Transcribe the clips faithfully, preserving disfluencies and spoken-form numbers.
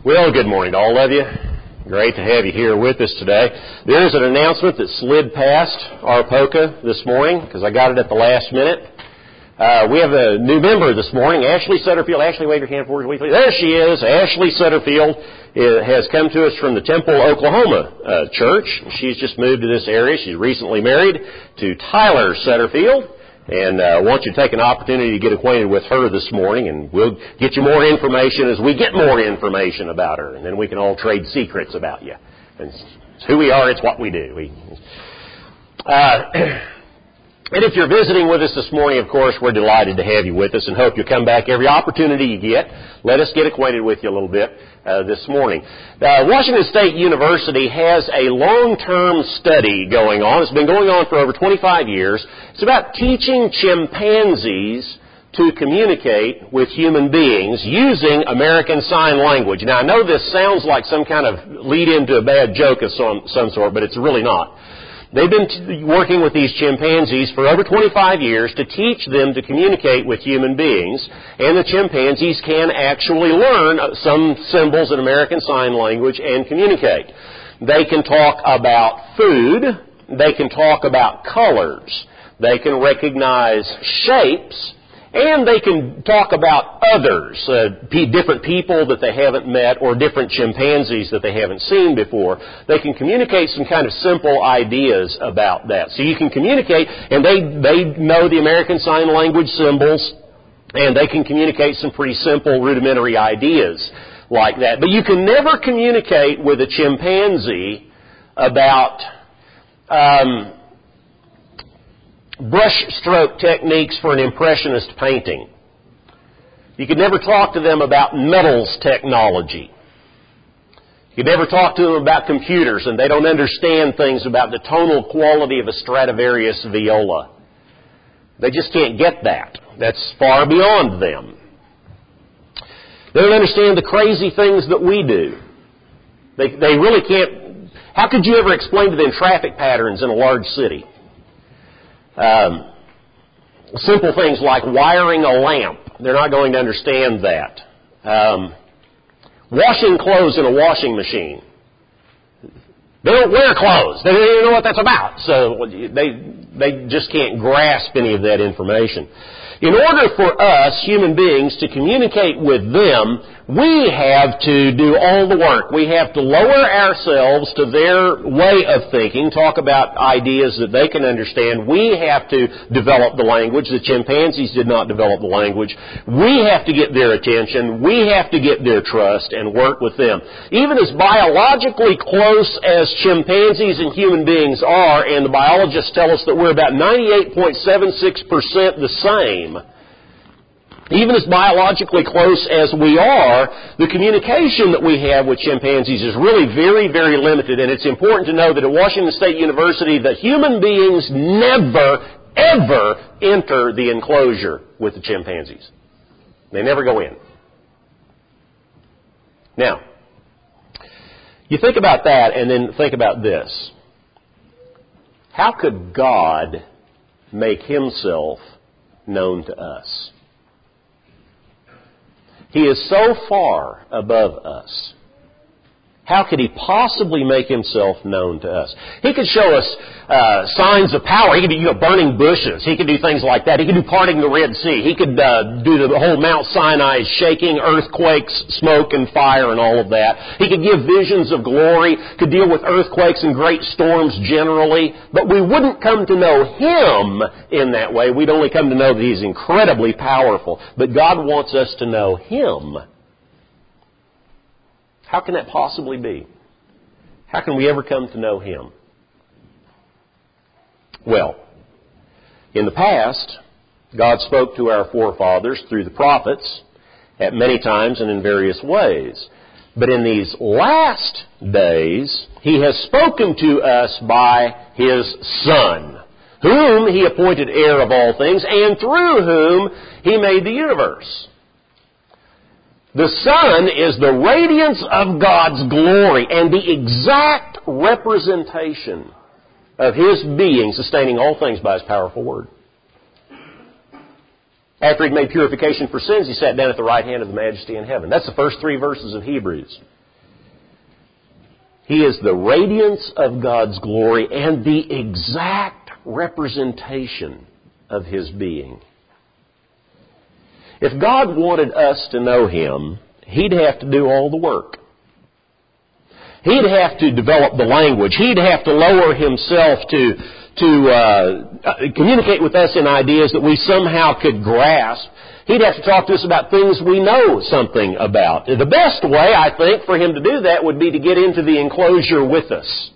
Well, good morning to all of you. Great to have you here with us today. There is an announcement that slid past our POCA this morning because I got it at the last minute. Uh, we have a new member this morning, Ashley Sutterfield. Ashley, wave your hand forward. There she is. Ashley Sutterfield has come to us from the Temple, Oklahoma uh, church. She's just moved to this area. She's recently married to Tyler Sutterfield. And I uh, want you to take an opportunity to get acquainted with her this morning, and we'll get you more information as we get more information about her, and then we can all trade secrets about you. And it's who we are, it's what we do. We, uh, and if you're visiting with us this morning, of course, we're delighted to have you with us and hope you'll come back every opportunity you get. Let us get acquainted with you a little bit uh, this morning. Uh, Washington State University has a long-term study going on. It's been going on for over twenty-five years. It's about teaching chimpanzees to communicate with human beings using American Sign Language. Now, I know this sounds like some kind of lead-in to a bad joke of some, some sort, but it's really not. They've been t- working with these chimpanzees for over twenty-five years to teach them to communicate with human beings, and the chimpanzees can actually learn some symbols in American Sign Language and communicate. They can talk about food, they can talk about colors, they can recognize shapes, and they can talk about others, uh, p- different people that they haven't met or different chimpanzees that they haven't seen before. They can communicate some kind of simple ideas about that. So you can communicate, and they, they know the American Sign Language symbols, and they can communicate some pretty simple rudimentary ideas like that. But you can never communicate with a chimpanzee about Um, brush stroke techniques for an impressionist painting. You could never talk to them about metals technology. You could never talk to them about computers, and they don't understand things about the tonal quality of a Stradivarius viola. They just can't get that. That's far beyond them. They don't understand the crazy things that we do. They, they really can't. How could you ever explain to them traffic patterns in a large city? Um, simple things like wiring a lamp. They're not going to understand that. Um, washing clothes in a washing machine. They don't wear clothes. They don't even know what that's about. So they, they just can't grasp any of that information. In order for us, human beings, to communicate with them, we have to do all the work. We have to lower ourselves to their way of thinking, talk about ideas that they can understand. We have to develop the language. The chimpanzees did not develop the language. We have to get their attention. We have to get their trust and work with them. Even as biologically close as chimpanzees and human beings are, and the biologists tell us that we're about ninety-eight point seven six percent the same, even as biologically close as we are, the communication that we have with chimpanzees is really very, very limited. And it's important to know that at Washington State University, that human beings never, ever enter the enclosure with the chimpanzees. They never go in. Now, you think about that and then think about this. How could God make Himself known to us? He is so far above us. How could He possibly make Himself known to us? He could show us uh, signs of power. He could do, you know, burning bushes. He could do things like that. He could do parting the Red Sea. He could uh, do the whole Mount Sinai shaking, earthquakes, smoke, and fire, and all of that. He could give visions of glory, could deal with earthquakes and great storms generally. But we wouldn't come to know Him in that way. We'd only come to know that He's incredibly powerful. But God wants us to know Him. How can that possibly be? How can we ever come to know Him? Well, in the past, God spoke to our forefathers through the prophets at many times and in various ways. But in these last days, He has spoken to us by His Son, whom He appointed heir of all things, and through whom He made the universe. The Son is the radiance of God's glory and the exact representation of His being, sustaining all things by His powerful word. After He'd made purification for sins, He sat down at the right hand of the Majesty in heaven. That's the first three verses of Hebrews. He is the radiance of God's glory and the exact representation of His being. If God wanted us to know Him, He'd have to do all the work. He'd have to develop the language. He'd have to lower Himself to, to uh, communicate with us in ideas that we somehow could grasp. He'd have to talk to us about things we know something about. The best way, I think, for Him to do that would be to get into the enclosure with us.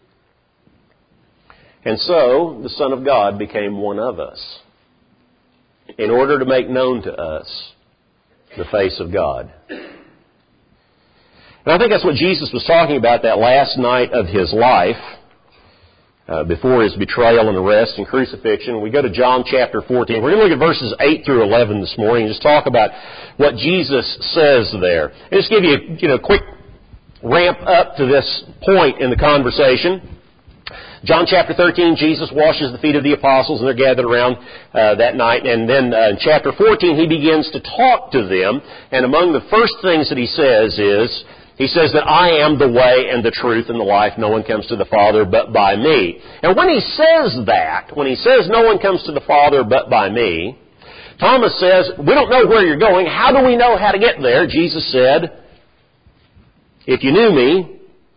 And so, the Son of God became one of us in order to make known to us the face of God. And I think that's what Jesus was talking about that last night of His life, uh, before His betrayal and arrest and crucifixion. We go to John chapter fourteen. We're going to look at verses eight through eleven this morning and just talk about what Jesus says there. And just give you a you know, quick ramp up to this point in the conversation. John chapter thirteen, Jesus washes the feet of the apostles, and they're gathered around uh, that night. And then uh, in chapter fourteen, He begins to talk to them. And among the first things that He says is, He says that I am the way and the truth and the life. No one comes to the Father but by me. And when He says that, when He says no one comes to the Father but by me, Thomas says, we don't know where you're going. How do we know how to get there? Jesus said, if you knew me,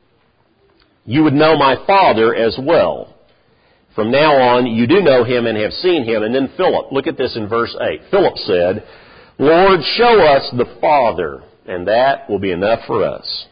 you would know my Father as well. From now on, you do know Him and have seen Him. And then Philip, look at this in verse eight. Philip said, Lord, show us the Father, and that will be enough for us.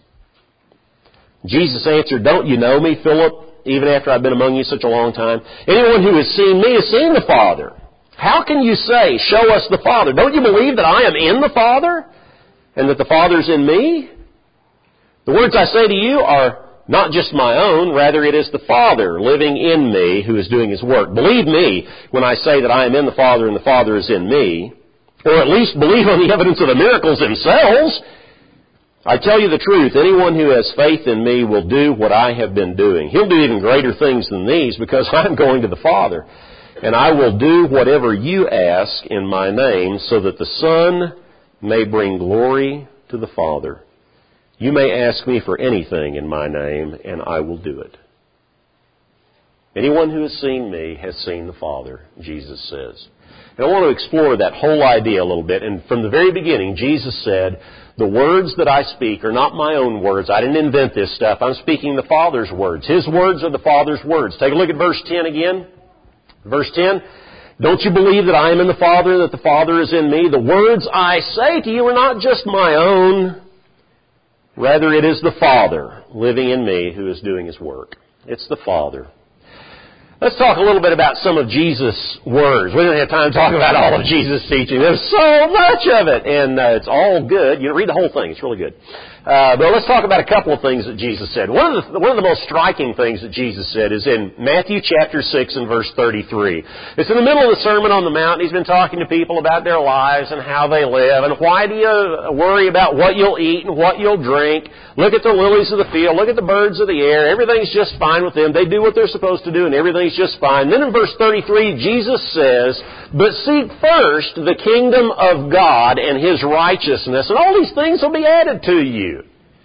Jesus answered, don't you know me, Philip, even after I've been among you such a long time? Anyone who has seen me has seen the Father. How can you say, show us the Father? Don't you believe that I am in the Father, and that the Father's in me? The words I say to you are not just my own, rather it is the Father living in me who is doing His work. Believe me when I say that I am in the Father and the Father is in me, or at least believe on the evidence of the miracles themselves. I tell you the truth, anyone who has faith in me will do what I have been doing. He'll do even greater things than these because I'm going to the Father. And I will do whatever you ask in my name so that the Son may bring glory to the Father. You may ask me for anything in my name, and I will do it. Anyone who has seen me has seen the Father, Jesus says. And I want to explore that whole idea a little bit. And from the very beginning, Jesus said, the words that I speak are not my own words. I didn't invent this stuff. I'm speaking the Father's words. His words are the Father's words. Take a look at verse ten again. Verse ten. Don't you believe that I am in the Father, that the Father is in me? The words I say to you are not just my own. Rather, it is the Father living in me who is doing His work. It's the Father. Let's talk a little bit about some of Jesus' words. We don't have time to talk about all of Jesus' teaching. There's so much of it, and uh, it's all good. You know, read the whole thing. It's really good. Uh, but let's talk about a couple of things that Jesus said. One of the one of the most striking things that Jesus said is in Matthew chapter six and verse thirty-three. It's in the middle of the Sermon on the Mount. He's been talking to people about their lives and how they live, and why do you worry about what you'll eat and what you'll drink? Look at the lilies of the field. Look at the birds of the air. Everything's just fine with them. They do what they're supposed to do, and everything's just fine. Then in verse thirty-three, Jesus says, but seek first the kingdom of God and His righteousness, and all these things will be added to you.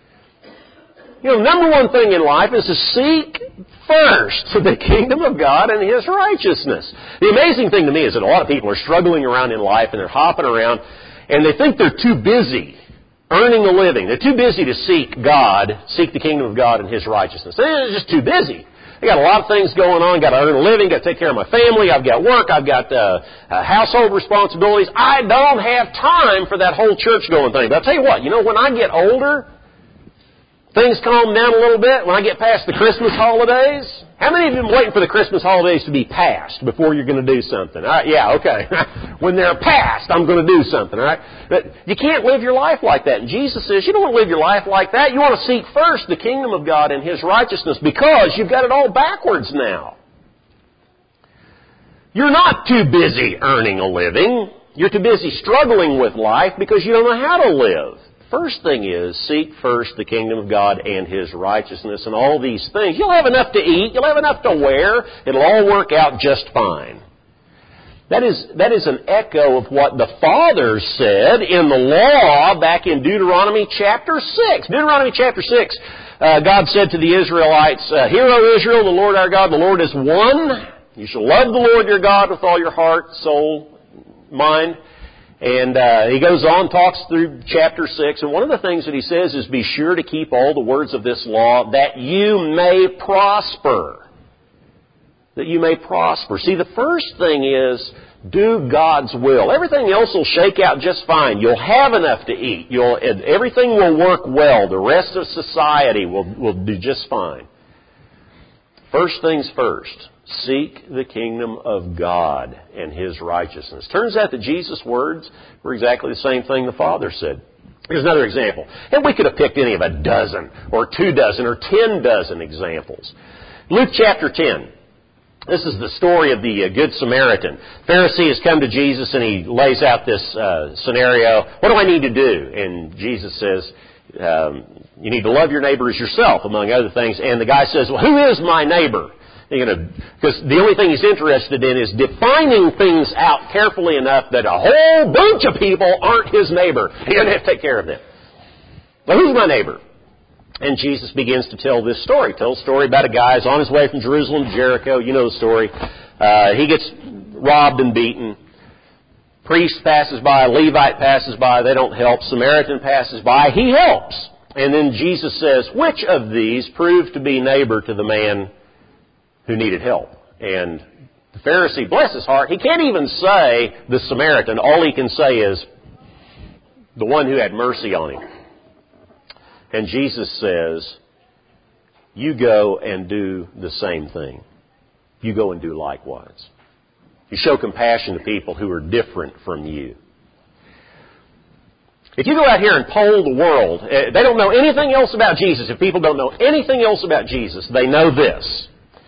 You know, number one thing in life is to seek first the kingdom of God and His righteousness. The amazing thing to me is that a lot of people are struggling around in life and they're hopping around and they think they're too busy earning a living. They're too busy to seek God, seek the kingdom of God and His righteousness. They're just too busy. I got a lot of things going on. Got to earn a living. Got to take care of my family. I've got work. I've got uh, uh, household responsibilities. I don't have time for that whole church going thing. But I'll tell you what, you know, when I get older, things calm down a little bit. When I get past the Christmas holidays, how many of you have been waiting for the Christmas holidays to be past before you're going to do something? All right, yeah, okay. When they're past, I'm going to do something, all right? But you can't live your life like that. And Jesus says, you don't want to live your life like that. You want to seek first the kingdom of God and His righteousness because you've got it all backwards now. You're not too busy earning a living. You're too busy struggling with life because you don't know how to live. First thing is, seek first the kingdom of God and His righteousness and all these things. You'll have enough to eat. You'll have enough to wear. It'll all work out just fine. That is, that is an echo of what the fathers said in the law back in Deuteronomy chapter six. Deuteronomy chapter six, uh, God said to the Israelites, uh, Hear, O Israel, the Lord our God, the Lord is one. You shall love the Lord your God with all your heart, soul, mind. And uh, he goes on, talks through chapter six, and one of the things that he says is, be sure to keep all the words of this law, that you may prosper. That you may prosper. See, the first thing is, do God's will. Everything else will shake out just fine. You'll have enough to eat. You'll, everything will work well. The rest of society will, will do just fine. First things first. Seek the kingdom of God and His righteousness. Turns out that Jesus' words were exactly the same thing the Father said. Here's another example. And we could have picked any of a dozen or two dozen or ten dozen examples. Luke chapter ten. This is the story of the uh, Good Samaritan. Pharisee has come to Jesus and he lays out this uh, scenario. What do I need to do? And Jesus says, um, you need to love your neighbor as yourself, among other things. And the guy says, well, who is my neighbor? Because the only thing he's interested in is defining things out carefully enough that a whole bunch of people aren't his neighbor. He doesn't have to take care of them. Well, who's my neighbor? And Jesus begins to tell this story. He tells a story about a guy who's on his way from Jerusalem to Jericho. You know the story. Uh, he gets robbed and beaten. Priest passes by. Levite passes by. They don't help. Samaritan passes by. He helps. And then Jesus says, which of these proved to be neighbor to the man who needed help? And the Pharisee, bless his heart, he can't even say the Samaritan. All he can say is the one who had mercy on him. And Jesus says, you go and do the same thing. You go and do likewise. You show compassion to people who are different from you. If you go out here and poll the world, they don't know anything else about Jesus. If people don't know anything else about Jesus, they know this.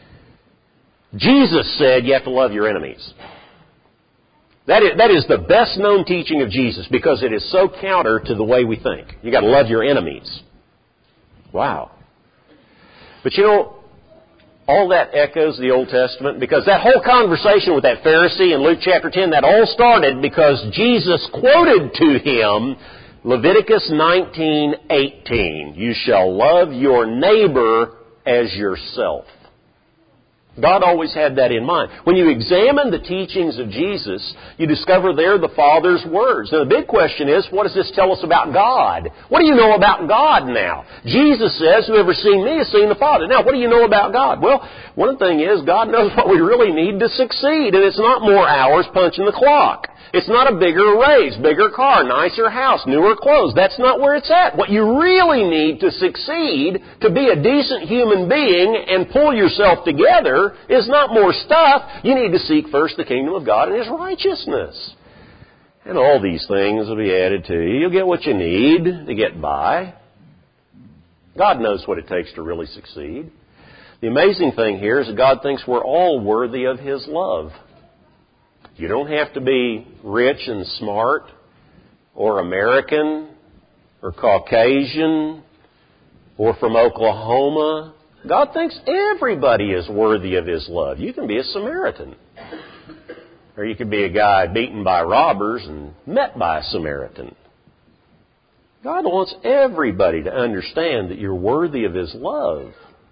Jesus said you have to love your enemies. That is, that is the best known teaching of Jesus because it is so counter to the way we think. You got to love your enemies. Wow. But you know, all that echoes the Old Testament because that whole conversation with that Pharisee in Luke chapter ten, that all started because Jesus quoted to him Leviticus nineteen eighteen. You shall love your neighbor as yourself. God always had that in mind. When you examine the teachings of Jesus, you discover they're the Father's words. Now the big question is, what does this tell us about God? What do you know about God now? Jesus says, whoever's seen me has seen the Father. Now, what do you know about God? Well, one thing is, God knows what we really need to succeed, and it's not more hours punching the clock. It's not a bigger raise, bigger car, nicer house, newer clothes. That's not where it's at. What you really need to succeed, to be a decent human being and pull yourself together, is not more stuff. You need to seek first the kingdom of God and His righteousness. And all these things will be added to you. You'll get what you need to get by. God knows what it takes to really succeed. The amazing thing here is that God thinks we're all worthy of His love. You don't have to be rich and smart or American or Caucasian or from Oklahoma. God thinks everybody is worthy of His love. You can be a Samaritan. Or you could be a guy beaten by robbers and met by a Samaritan. God wants everybody to understand that you're worthy of His love.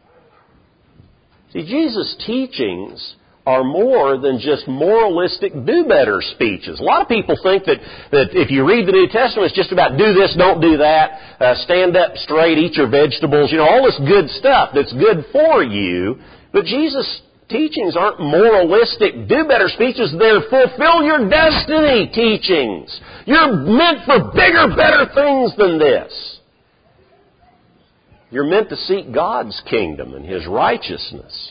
See, Jesus' teachings are more than just moralistic do-better speeches. A lot of people think that, that if you read the New Testament, it's just about do this, don't do that, uh, stand up straight, eat your vegetables, you know, all this good stuff that's good for you. But Jesus' teachings aren't moralistic do-better speeches. They're fulfill your destiny teachings. You're meant for bigger, better things than this. You're meant to seek God's kingdom and His righteousness.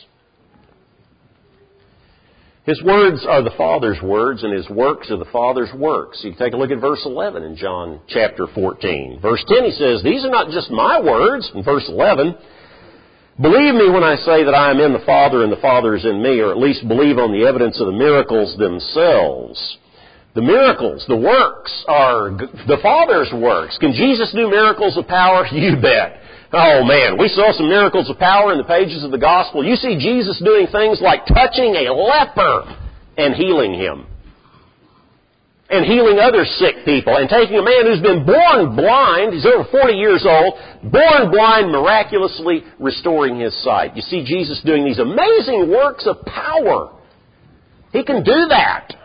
His words are the Father's words, and His works are the Father's works. You take a look at verse eleven in John chapter fourteen. Verse ten, He says, these are not just my words. In verse eleven, believe me when I say that I am in the Father and the Father is in me, or at least believe on the evidence of the miracles themselves. The miracles, the works, are the Father's works. Can Jesus do miracles of power? You bet. Oh man, we saw some miracles of power in the pages of the gospel. You see Jesus doing things like touching a leper and healing him. and healing other sick people, and taking a man who's been born blind, he's over forty years old, born blind, miraculously restoring his sight. You see Jesus doing these amazing works of power. He can do that.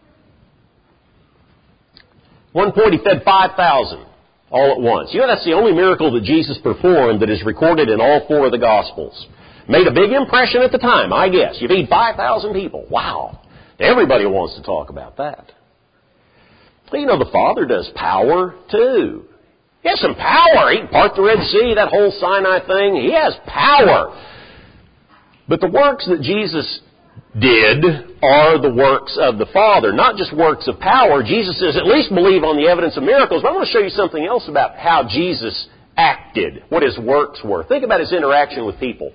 One point he fed five thousand all at once. You know, that's the only miracle that Jesus performed that is recorded in all four of the Gospels. Made a big impression at the time, I guess. You feed five thousand people. Wow. Everybody wants to talk about that. Well, you know, the Father does power, too. He has some power. He can part the Red Sea, that whole Sinai thing. He has power. But the works that Jesus did are the works of the Father, not just works of power. Jesus says, at least believe on the evidence of miracles. But I want to show you something else about how Jesus acted, what his works were. Think about his interaction with people.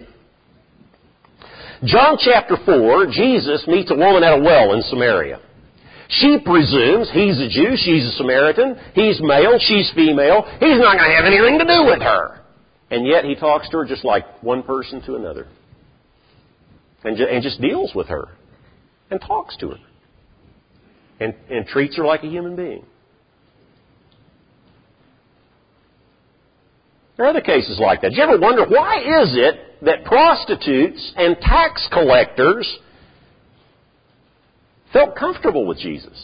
John chapter four, Jesus meets a woman at a well in Samaria. She presumes he's a Jew, she's a Samaritan, he's male, she's female, he's not going to have anything to do with her. And yet he talks to her just like one person to another. And, ju- and just deals with her. And talks to her. And, and treats her like a human being. There are other cases like that. Do you ever wonder, why is it that prostitutes and tax collectors felt comfortable with Jesus?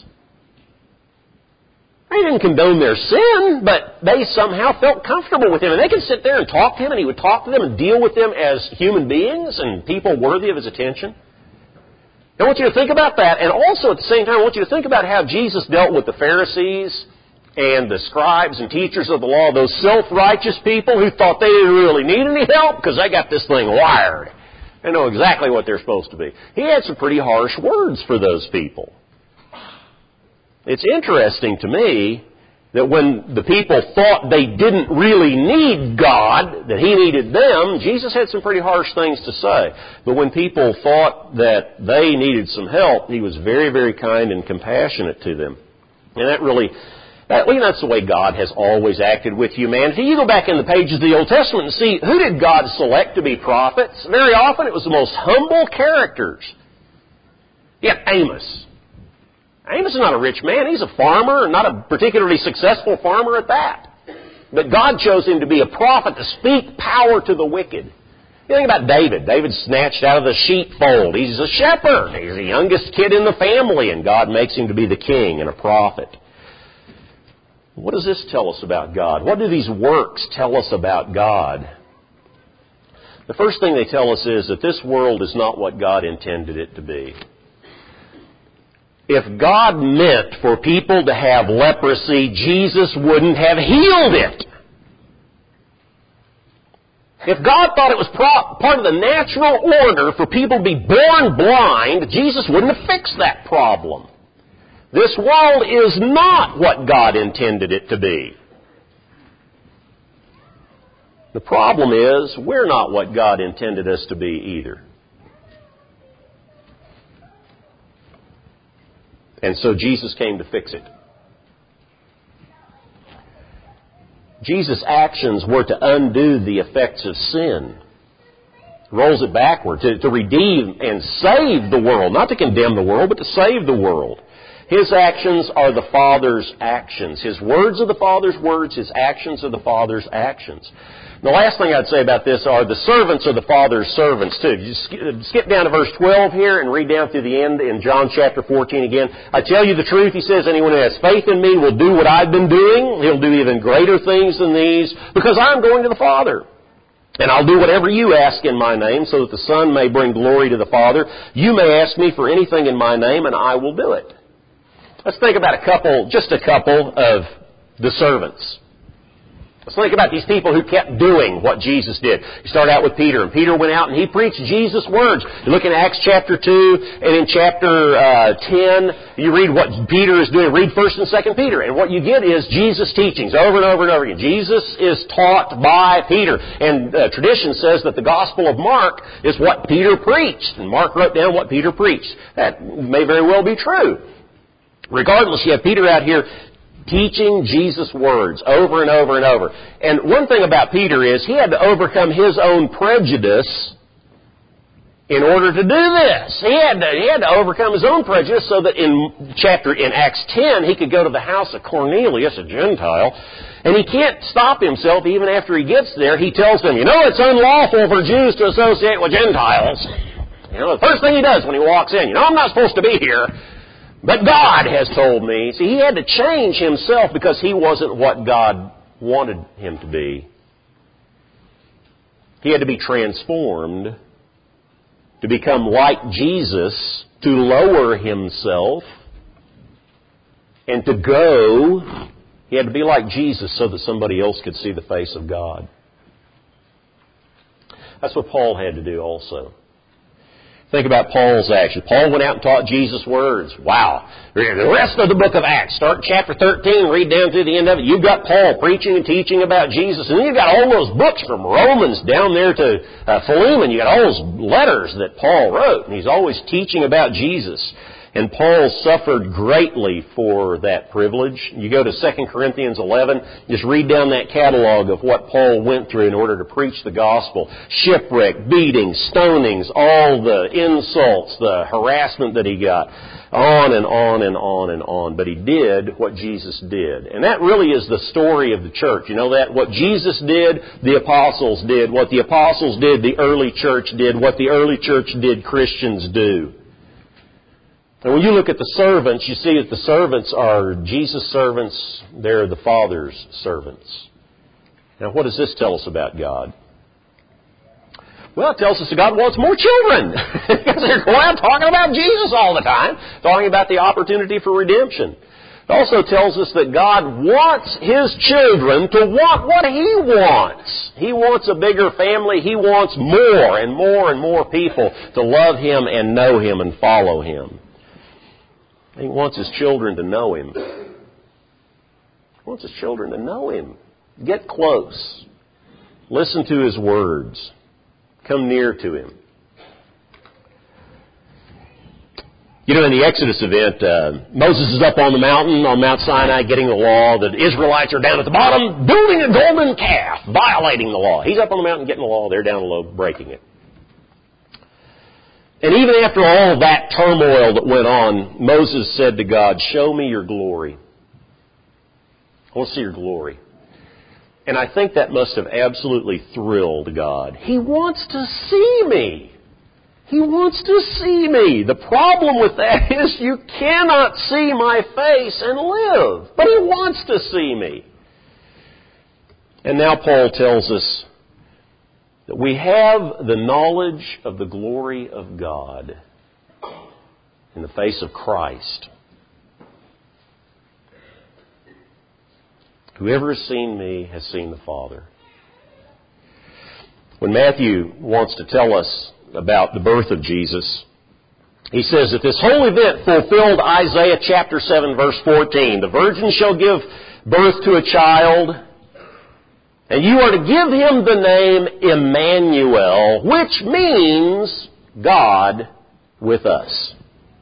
They didn't condone their sin, but they somehow felt comfortable with him. And they could sit there and talk to him, and he would talk to them and deal with them as human beings and people worthy of his attention. I want you to think about that. And also at the same time, I want you to think about how Jesus dealt with the Pharisees and the scribes and teachers of the law, those self-righteous people who thought they didn't really need any help because they got this thing wired. They know exactly what they're supposed to be. He had some pretty harsh words for those people. It's interesting to me that when the people thought they didn't really need God, that he needed them, Jesus had some pretty harsh things to say. But when people thought that they needed some help, he was very, very kind and compassionate to them. And that really, that, well, that's the way God has always acted with humanity. You go back in the pages of the Old Testament and see, who did God select to be prophets? Very often it was the most humble characters. Yeah, Amos. Amos is not a rich man. He's a farmer, not a particularly successful farmer at that. But God chose him to be a prophet to speak power to the wicked. You think about David. David's snatched out of the sheepfold. He's a shepherd. He's the youngest kid in the family, and God makes him to be the king and a prophet. What does this tell us about God? What do these works tell us about God? The first thing they tell us is that this world is not what God intended it to be. If God meant for people to have leprosy, Jesus wouldn't have healed it. If God thought it was pro- part of the natural order for people to be born blind, Jesus wouldn't have fixed that problem. This world is not what God intended it to be. The problem is, we're not what God intended us to be either. And so Jesus came to fix it. Jesus' actions were to undo the effects of sin. Rolls it backward, to, to redeem and save the world. Not to condemn the world, but to save the world. His actions are the Father's actions. His words are the Father's words. His actions are the Father's actions. The last thing I'd say about this are the servants are the Father's servants too. You skip down to verse twelve here and read down through the end in John chapter fourteen again. I tell you the truth, he says, anyone who has faith in me will do what I've been doing. He'll do even greater things than these because I'm going to the Father. And I'll do whatever you ask in my name so that the Son may bring glory to the Father. You may ask me for anything in my name and I will do it. Let's think about a couple, just a couple of the servants. Let's think about these people who kept doing what Jesus did. You start out with Peter, and Peter went out and he preached Jesus' words. You look in Acts chapter two, and in chapter uh, ten, you read what Peter is doing. Read first and second Peter, and what you get is Jesus' teachings over and over and over again. Jesus is taught by Peter, and uh, tradition says that the Gospel of Mark is what Peter preached, and Mark wrote down what Peter preached. That may very well be true. Regardless, you have Peter out here teaching Jesus' words over and over and over. And one thing about Peter is he had to overcome his own prejudice in order to do this. He had to, he had to overcome his own prejudice so that in chapter, in Acts ten, he could go to the house of Cornelius, a Gentile, and he can't stop himself even after he gets there. He tells them, you know, it's unlawful for Jews to associate with Gentiles. You know, the first thing he does when he walks in, you know, I'm not supposed to be here, but God has told me. See, he had to change himself because he wasn't what God wanted him to be. He had to be transformed to become like Jesus, to lower himself, and to go. He had to be like Jesus so that somebody else could see the face of God. That's what Paul had to do also. Think about Paul's action. Paul went out and taught Jesus' words. Wow. The rest of the book of Acts, start chapter thirteen, read down through the end of it. You've got Paul preaching and teaching about Jesus. And then you've got all those books from Romans down there to uh, Philemon. You've got all those letters that Paul wrote. And he's always teaching about Jesus. And Paul suffered greatly for that privilege. You go to Second Corinthians eleven, just read down that catalog of what Paul went through in order to preach the gospel. Shipwreck, beatings, stonings, all the insults, the harassment that he got. On and on and on and on. But he did what Jesus did. And that really is the story of the church. You know that? What Jesus did, the apostles did. What the apostles did, the early church did. What the early church did, Christians do. And when you look at the servants, you see that the servants are Jesus' servants. They're the Father's servants. Now, what does this tell us about God? Well, it tells us that God wants more children. Because they're going out talking about Jesus all the time, talking about the opportunity for redemption. It also tells us that God wants His children to want what He wants. He wants a bigger family. He wants more and more and more people to love Him and know Him and follow Him. He wants His children to know Him. He wants His children to know Him. Get close. Listen to His words. Come near to Him. You know, in the Exodus event, uh, Moses is up on the mountain, on Mount Sinai, getting the law. The Israelites are down at the bottom, building a golden calf, violating the law. He's up on the mountain getting the law. They're down below breaking it. And even after all that turmoil that went on, Moses said to God, show me your glory. I want to see your glory. And I think that must have absolutely thrilled God. He wants to see me. He wants to see me. The problem with that is you cannot see my face and live. But He wants to see me. And now Paul tells us that we have the knowledge of the glory of God in the face of Christ. Whoever has seen me has seen the Father. When Matthew wants to tell us about the birth of Jesus, he says that this whole event fulfilled Isaiah chapter seven verse fourteen. The virgin shall give birth to a child, and you are to give him the name Emmanuel, which means God with us.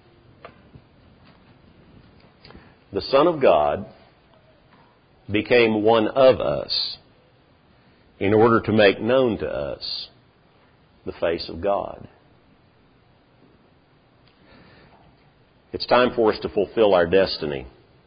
The Son of God became one of us in order to make known to us the face of God. It's time for us to fulfill our destiny.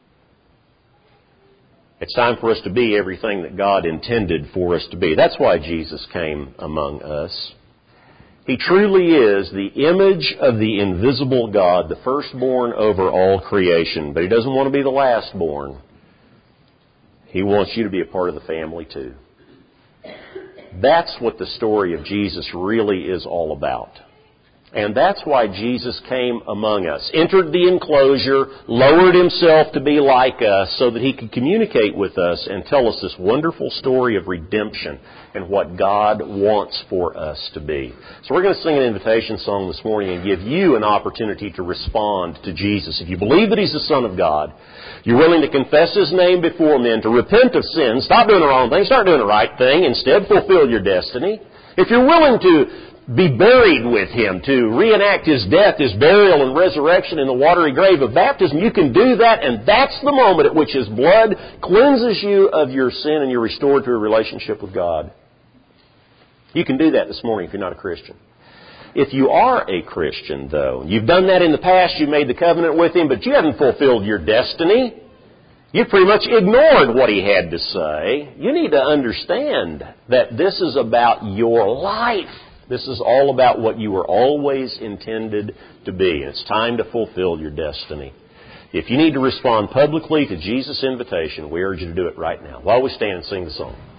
It's time for us to be everything that God intended for us to be. That's why Jesus came among us. He truly is the image of the invisible God, the firstborn over all creation. But He doesn't want to be the lastborn. He wants you to be a part of the family too. That's what the story of Jesus really is all about. And that's why Jesus came among us, entered the enclosure, lowered Himself to be like us so that He could communicate with us and tell us this wonderful story of redemption and what God wants for us to be. So we're going to sing an invitation song this morning and give you an opportunity to respond to Jesus. If you believe that He's the Son of God, you're willing to confess His name before men, to repent of sin, stop doing the wrong thing, start doing the right thing, instead fulfill your destiny. If you're willing to be buried with Him, to reenact His death, His burial, and resurrection in the watery grave of baptism, you can do that, and that's the moment at which His blood cleanses you of your sin and you're restored to a relationship with God. You can do that this morning if you're not a Christian. If you are a Christian, though, you've done that in the past, you made the covenant with Him, but you haven't fulfilled your destiny. You pretty much ignored what He had to say. You need to understand that this is about your life. This is all about what you were always intended to be. And it's time to fulfill your destiny. If you need to respond publicly to Jesus' invitation, we urge you to do it right now while we stand and sing the song.